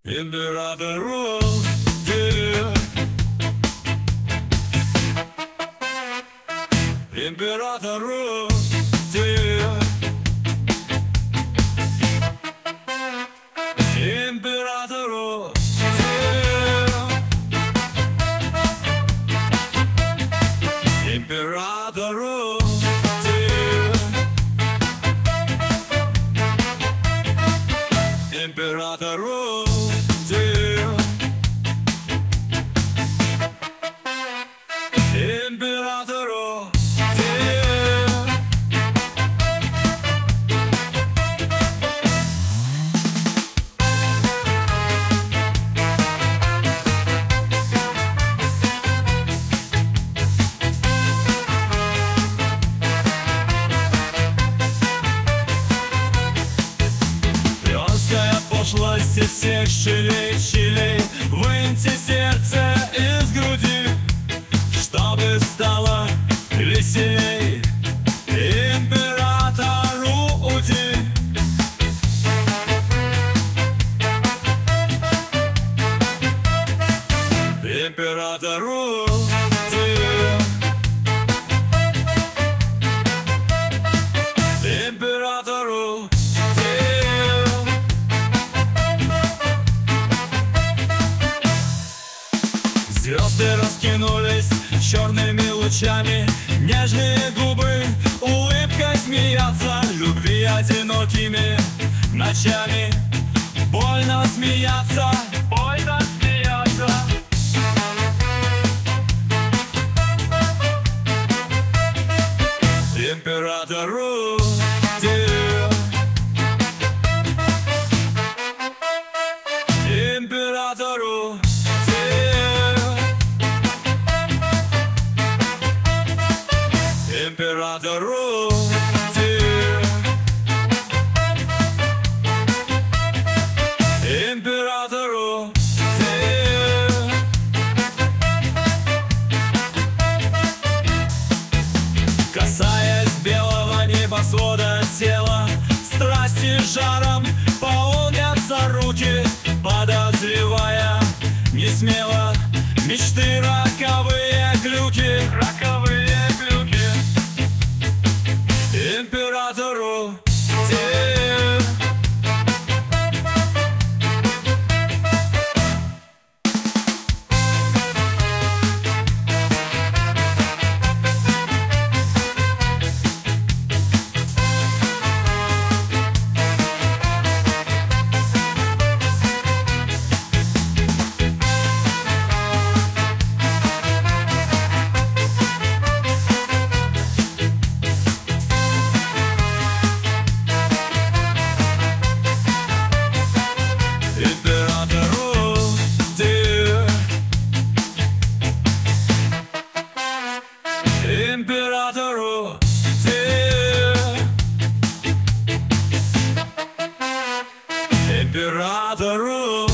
Императору, тебе, императору, тебе, императору, тебе, императору, тебе, императору, тебе, императору, Пёрская пошлость из всех щелей, выньте сердце из груди, чтобы стало веселей. Императору уйди. Императору уйди. Императору уйди. Звезды раскинулись черными лучами, нежные губы улыбкой смеятся, любви одинокими ночами. Больно смеяться, больно смеяться. Императору тебе, императору тебе, императору тебе, императору тебе. Касаясь белого небосвода тела, страсти жаром полнятся руки, подозревая не смело мечты роковые глюки, роковые глюки. Императору тебе, императору тебе, императору тебе, императору